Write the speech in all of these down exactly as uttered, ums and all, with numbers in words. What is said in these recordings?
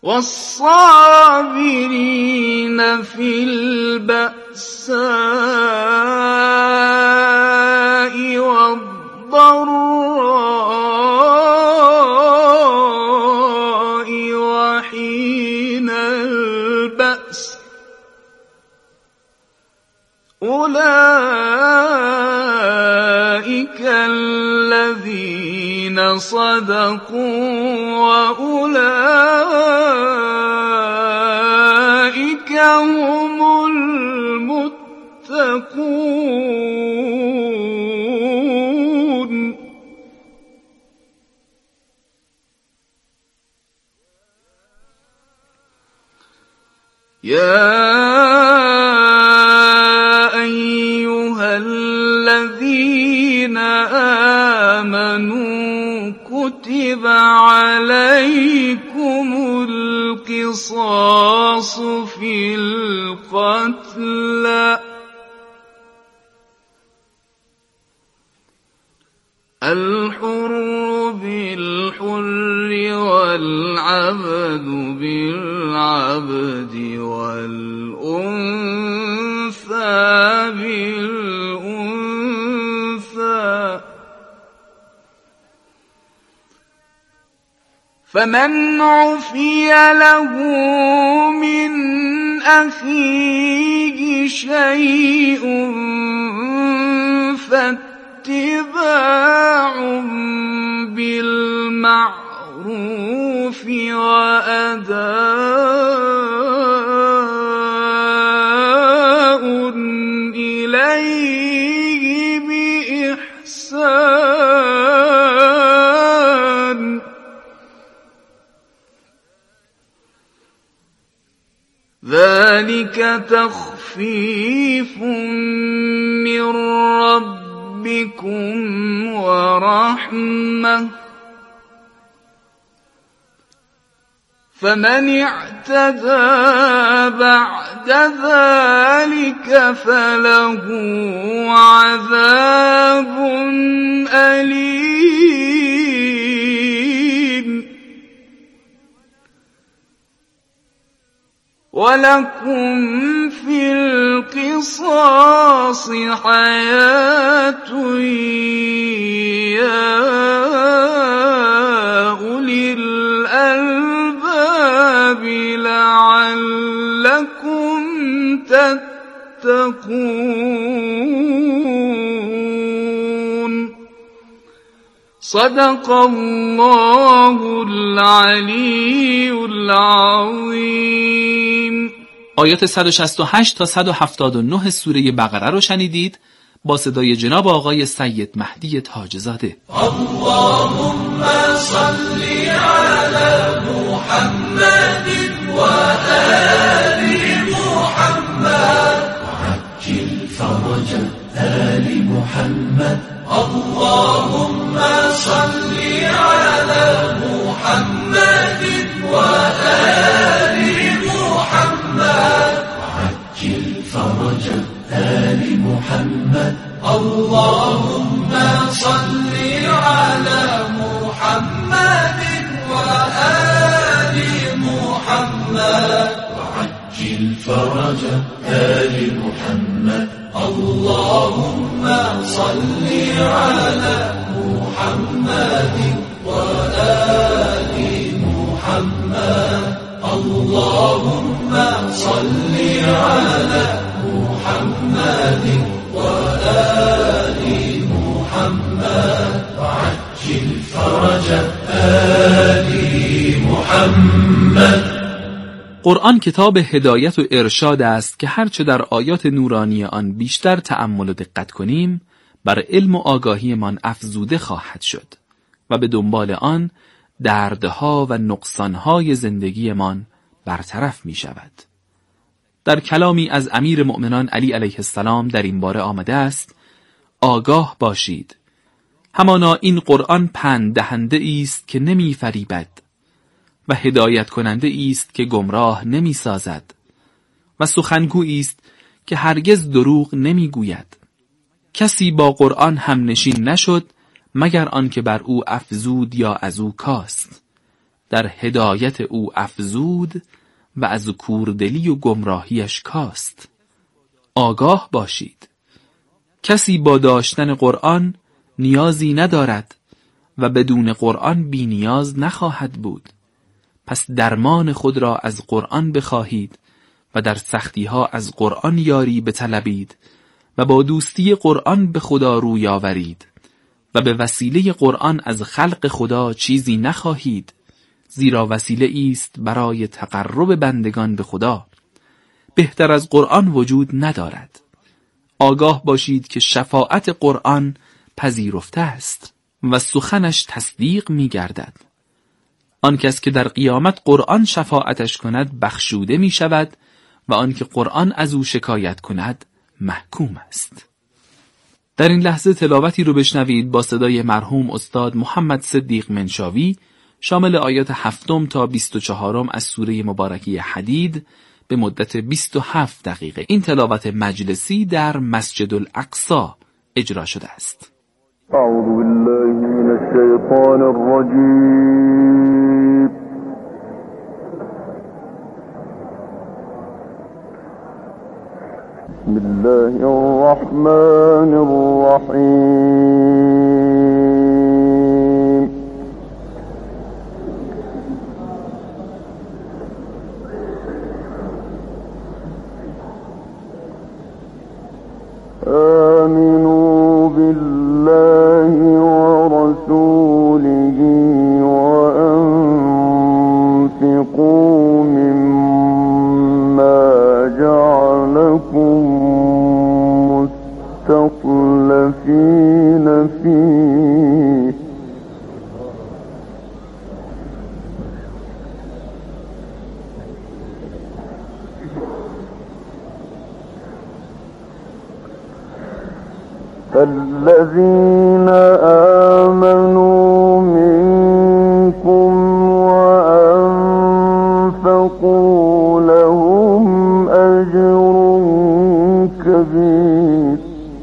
والصابرين في البأساء والضراء وحين البأس أولئك الذين صدقوا وأولئك هم المتقون. يا أيها الذين آمنوا كتب عليكم القصاص في القتلى الحر بالحر والعبد بالعبد والأنثى بالأنثى فمن عفي له من أخيه شيء فاتباع بالمعروف وأداء إليه بإحسان ذلك تخفيف من ربكم ورحمة فمن اعتدى بعد ذلك فله عذاب أليم ولكم في القصاص حياة يا أولي الألباب لعلكم تتقون. صدق الله العلی العظیم. آیات صد و شصت و هشت تا صد و هفتاد و نه سوره بقره رو شنیدید با صدای جناب آقای سید مهدی تاجزاده. اللهم صل علی محمد و آل محمد وعجل فرج آل محمد. اللهم صل علی محمد و آل محمد وعجل فرج آل محمد. اللهم صل على محمد وآل محمد وعجل فرج آل محمد. اللهم صل على محمد وآل محمد. اللهم صل على محمد وآل محمد وعجل فرج آل محمد. قرآن کتاب هدایت و ارشاد است که هرچه در آیات نورانی آن بیشتر تأمل و دقت کنیم بر علم و آگاهی من افزوده خواهد شد و به دنبال آن دردها و نقصانهای زندگی من برطرف می شود. در کلامی از امیر مؤمنان علی علیه السلام در این باره آمده است: آگاه باشید، همانا این قرآن پند دهنده است که نمی فریبد و هدایت کننده است که گمراه نمی سازد و سخنگویی است که هرگز دروغ نمی گوید. کسی با قرآن هم نشین نشد مگر آن که بر او افزود یا از او کاست. در هدایت او افزود و از کوردلی و گمراهیش کاست. آگاه باشید، کسی با داشتن قرآن نیازی ندارد و بدون قرآن بی نیاز نخواهد بود. پس درمان خود را از قرآن بخواهید و در سختی‌ها از قرآن یاری بطلبید و با دوستی قرآن به خدا روی آورید و به وسیله قرآن از خلق خدا چیزی نخواهید، زیرا وسیله است برای تقرب بندگان به خدا. بهتر از قرآن وجود ندارد. آگاه باشید که شفاعت قرآن پذیرفته است و سخنش تصدیق می گردد. آن کس که در قیامت قرآن شفاعتش کند بخشوده می شود و آن که قرآن از او شکایت کند محکوم است. در این لحظه تلاوتی رو بشنوید با صدای مرحوم استاد محمد صدیق منشاوی، شامل آیات هفتم تا بیست و چهارم از سوره مبارکه حدید به مدت بیست و هفت دقیقه. این تلاوت مجلسی در مسجد الاقصی اجرا شده است. اعوذ بالله من الشیطان الرجیم. بسم الله الرحمن الرحیم. آمنوا بالله ورسوله وأنفقوا مما جعلكم مستخلفين فيه فالذين آمنوا منكم وأنفقوا لهم أجر كبير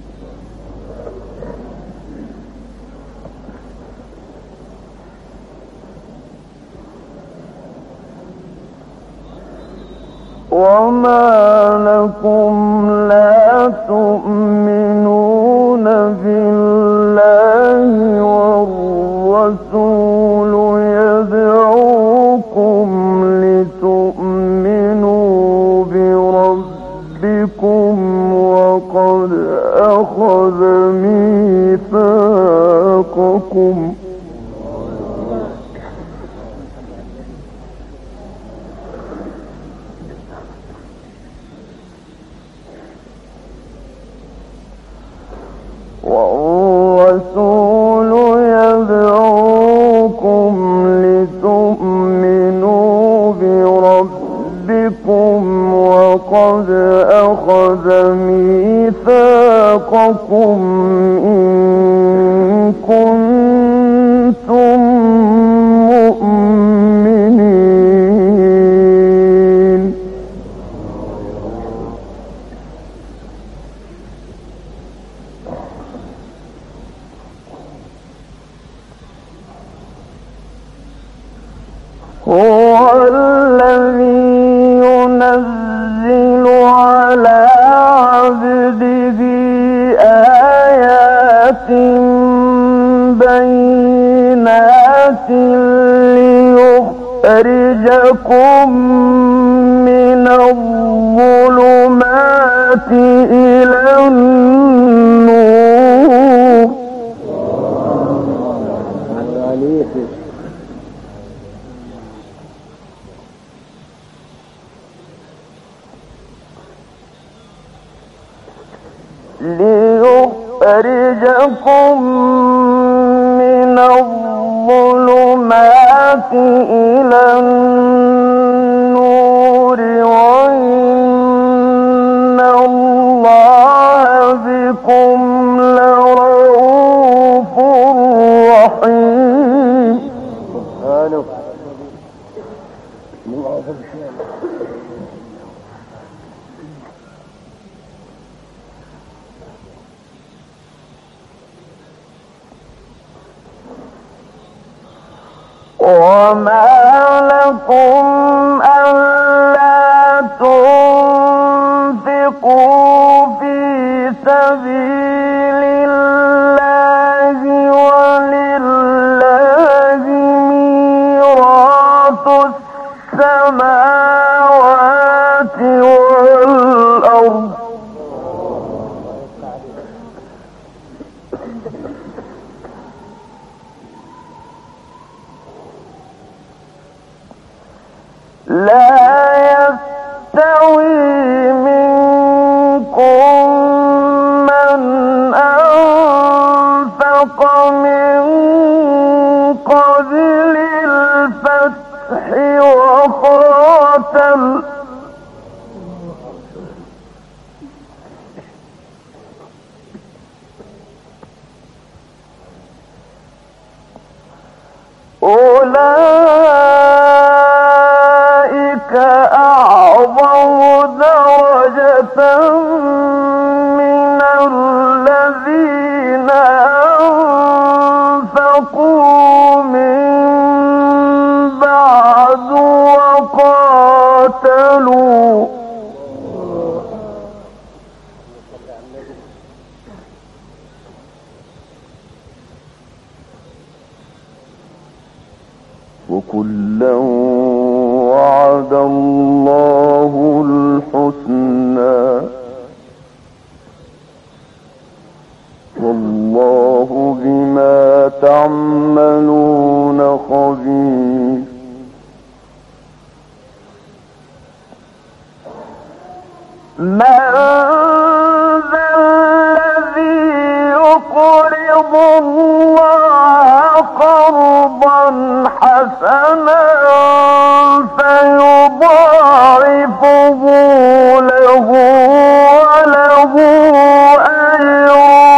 وما لكم لا تؤمنون بالله والرسول يدعوكم لتؤمنوا بربكم وقد أخذ ميثاقكم والرسول يدعوكم لتؤمنوا بربكم وقد أخذ ميثاقكم إن كنتم مؤمنين. هو الذي ينزل على عبده آيات بينات ليخرجكم من الظلمات إلى النور. ليخرجكم من الظلمات إلى النور وإن الله بكم لرؤوف رحيم. وما لكم ألا تنفقوا في سبيل الله ولله ميراث السماوات والأرض لا يستوي منكم من أنفق من قبل الفتح وقاتل أولئك أعظم درجة من الذين أنفقوا من بعد وقاتلوا وكلا وعد الله الحسنى والله بما تعملون خبير من ذا الذي يقرض الله قرضا حسنا فيضاعفه له وله أجر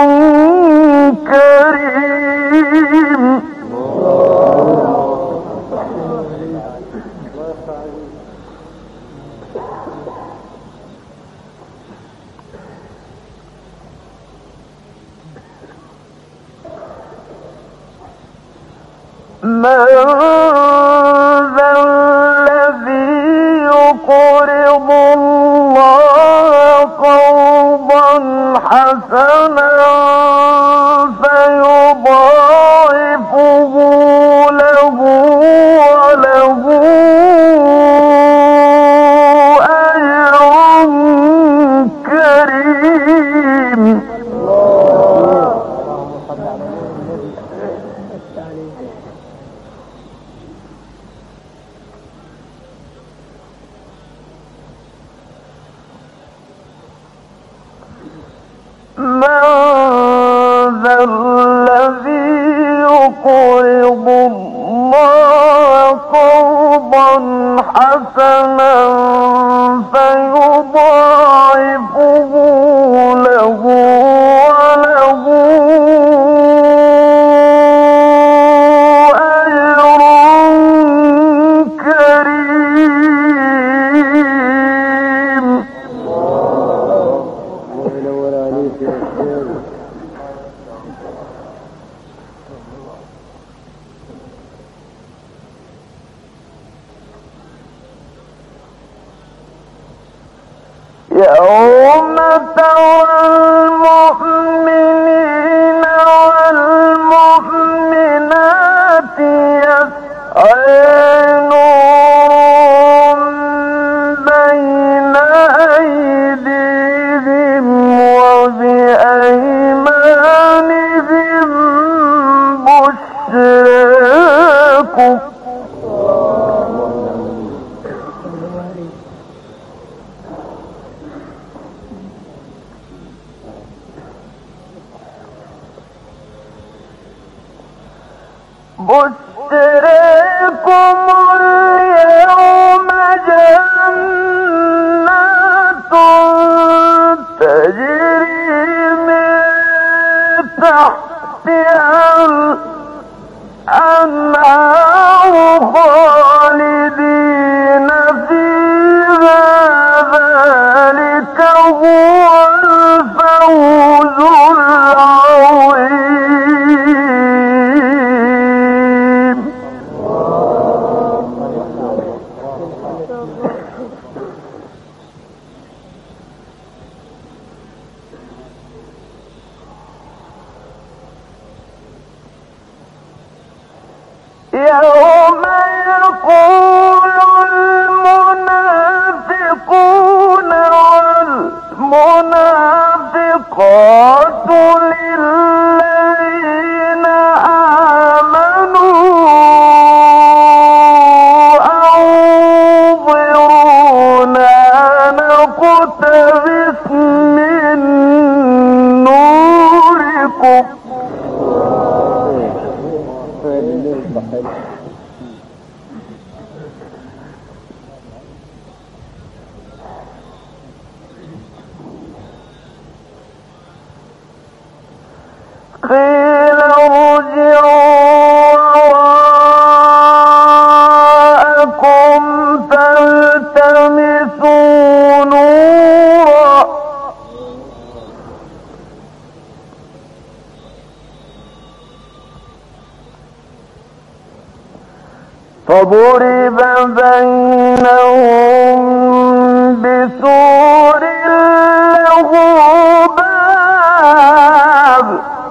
كريم من ذا الذي يقرض الله قرضا حسنا فيضاعفه له وله أجر كريم من ذا الذي يقرض الله قرضا حسنا فيضاعفه له وله أجر كريم يوم ترى المؤمنين والمؤمنات يسعى نورهم بين أيديهم وبأيمانهم بشراكم بشراكم اليوم جنات تجري من تحتها الأنهار خالدين فيها ذلك هو الفوز العظيم المنافقون والمنافقات للذين آمنوا أنظرونا نقتبس من نوركم قيل ارجعوا وراءكم فالتمسوا نورا فضرب بينهم بسور له باب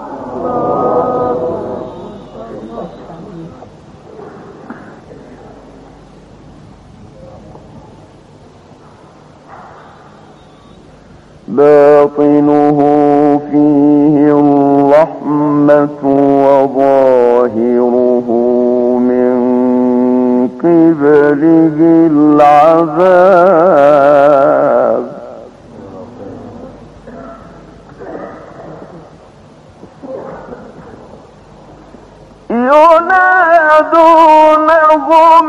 باطنه فيه الرحمة وظاهره من قبله العذاب ينادونهم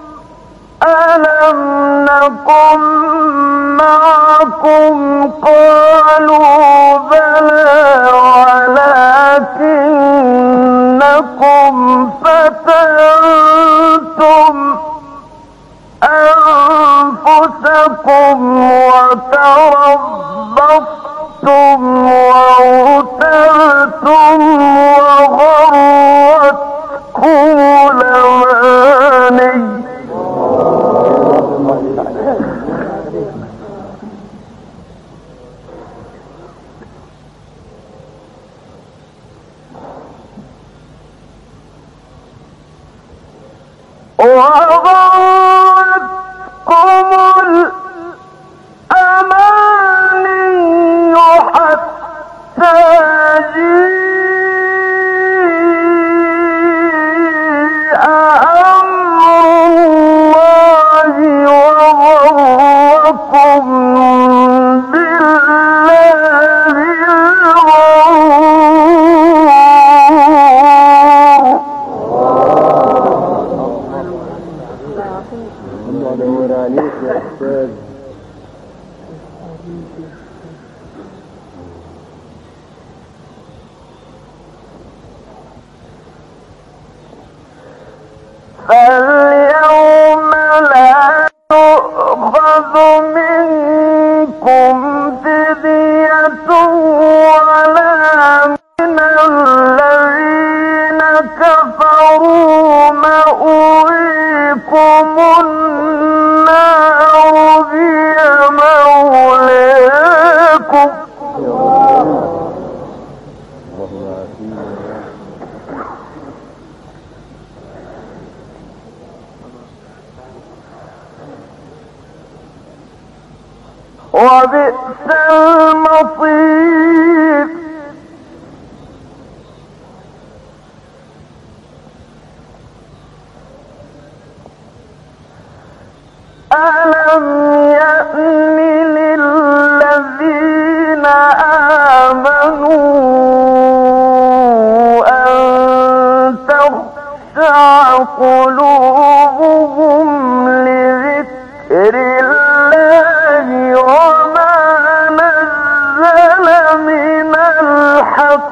ألم نكن معكم قالوا بلى ولكنكم فتنتم أنفسكم وتربصتم وارتبتم وغرتكم الأماني وغرتكم الأماني حتى جاء أمر الله وغركم بالله الغرور. فاليوم لا تؤخذ منكم فدية ولا من الذين كفروا مأويكم النار هي مولاكم وبئس المصير. ألم يأن للذين آمنوا أن تخشع قلوبهم لذكر الله وما نزل من الحق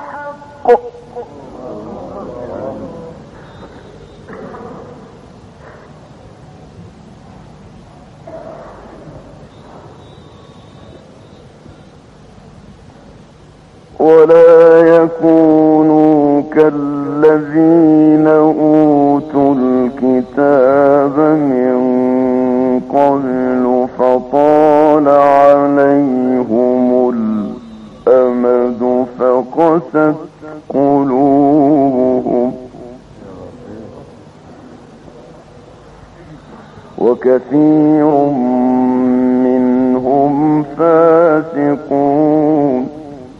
ولا يكونوا كالذين أوتوا الكتاب من قبل فطال عليهم الأمد فقست قلوبهم وكثير منهم فاسقون.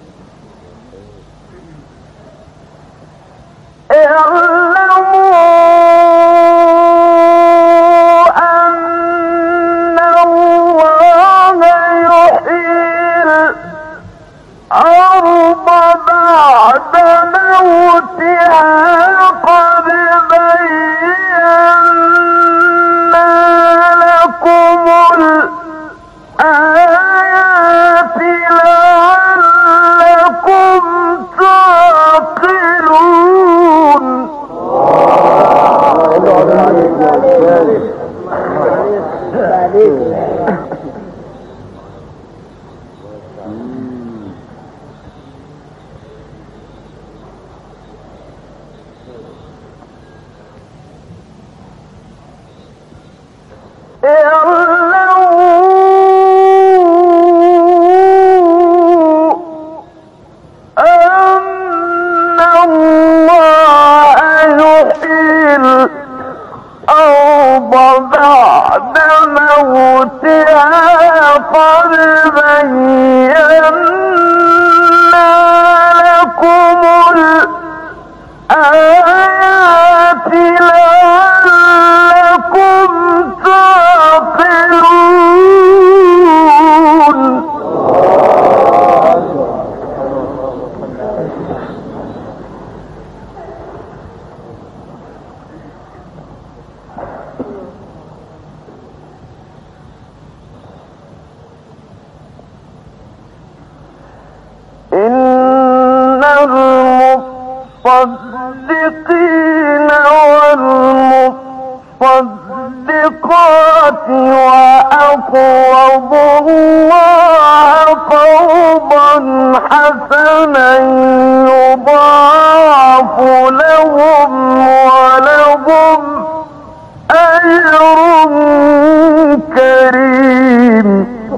المصدقين والمصدقات وأقرضوا الله قرضا حسنا يضاعف لهم ولهم أجر كريم.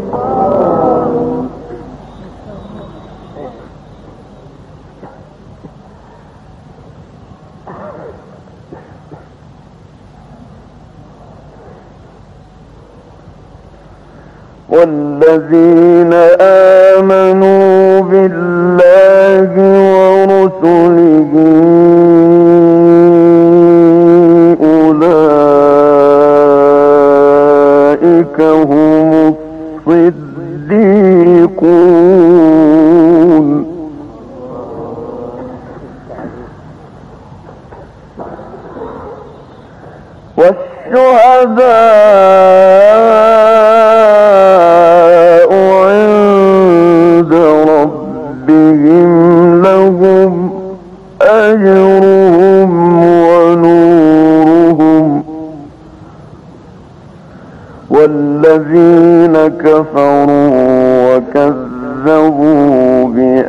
والذين آمنوا بالله ورسله أولئك هم الصديقون والشهداء عند ربهم لهم أجرهم ونورهم والذين كفروا وكذبوا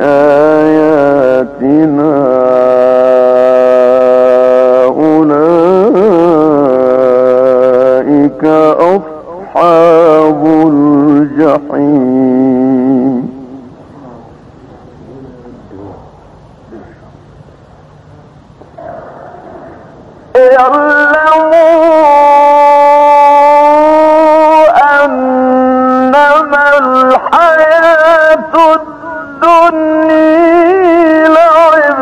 بآياتنا أولئك أصحاب الجحيم. اعلموا أنما الحياة الدنيا لعب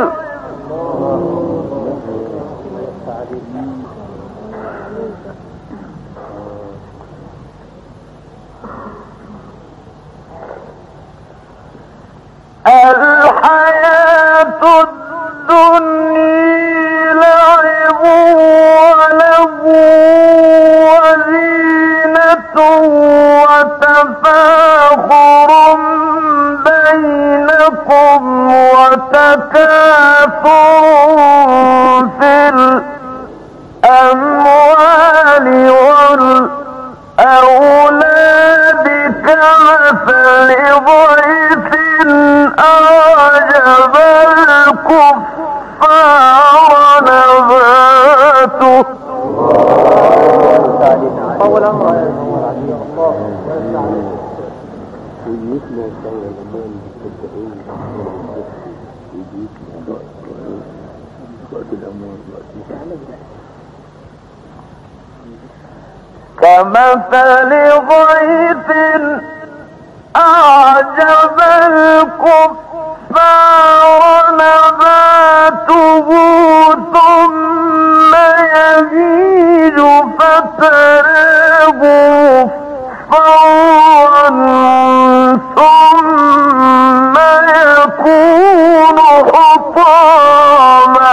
الحياة الدنيا لعب ولهو وزينة وتفاخر بينكم وتكاثر في الأموال والأولاد كمثل ضيف أعجب الكفار نباته كمثل كمثل غيث أعجب الكفار نباته ثم يهيج فتراه مصفرا ثم يكون حطاما.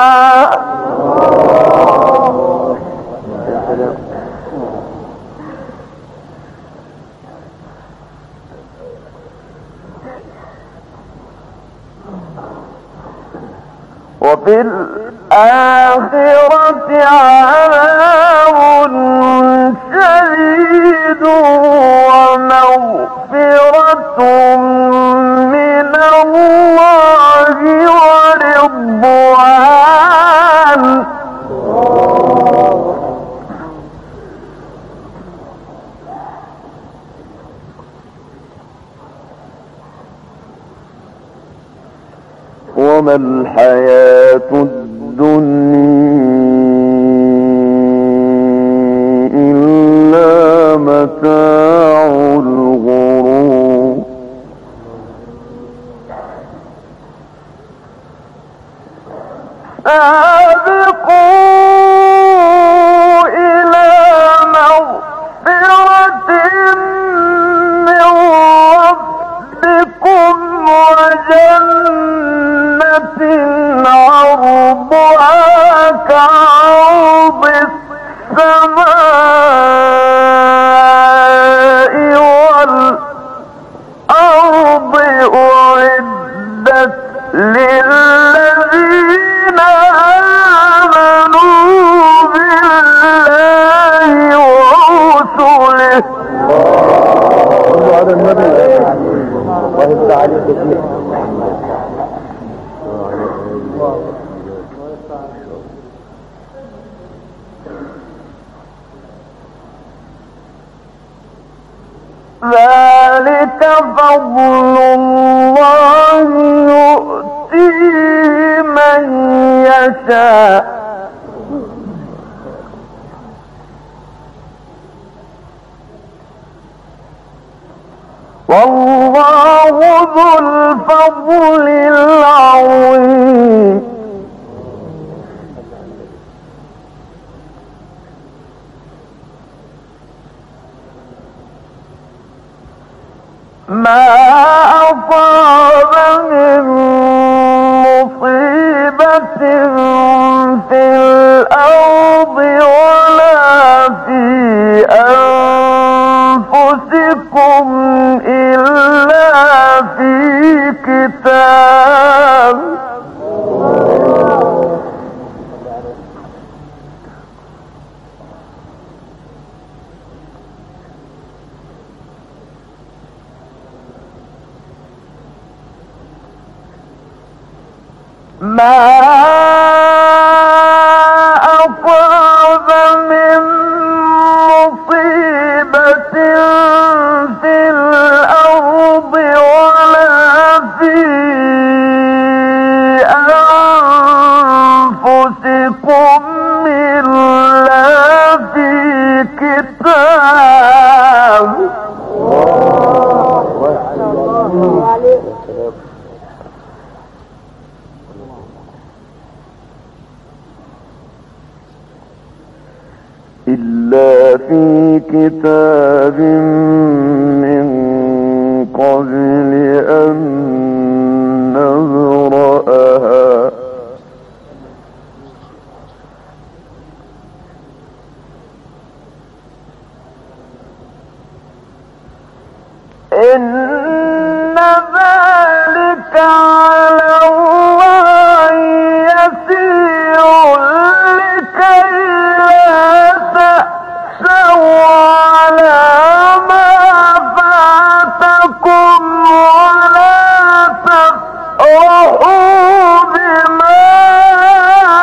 وفي الآخرة عذاب شديد ومغفرة من الله ورضوان. وما الحياة الدنيا إلا متاع الغرور. سابقوا إلى مغفرة من ربكم وجنة عرضها كعرض السماء والأرض أعدت للذين آمنوا بالله ورسله. على النبي وهب عليه كثير. ذلك فضل الله يؤتيه من يشاء والله ذو الفضل العظيم. ما أصاب من مصيبة في الأرض ولا في أنفسكم إلا في كتاب ما أصاب من مصيبة في الأرض ولا في أنفسكم إلا في كتاب. إلا في كتاب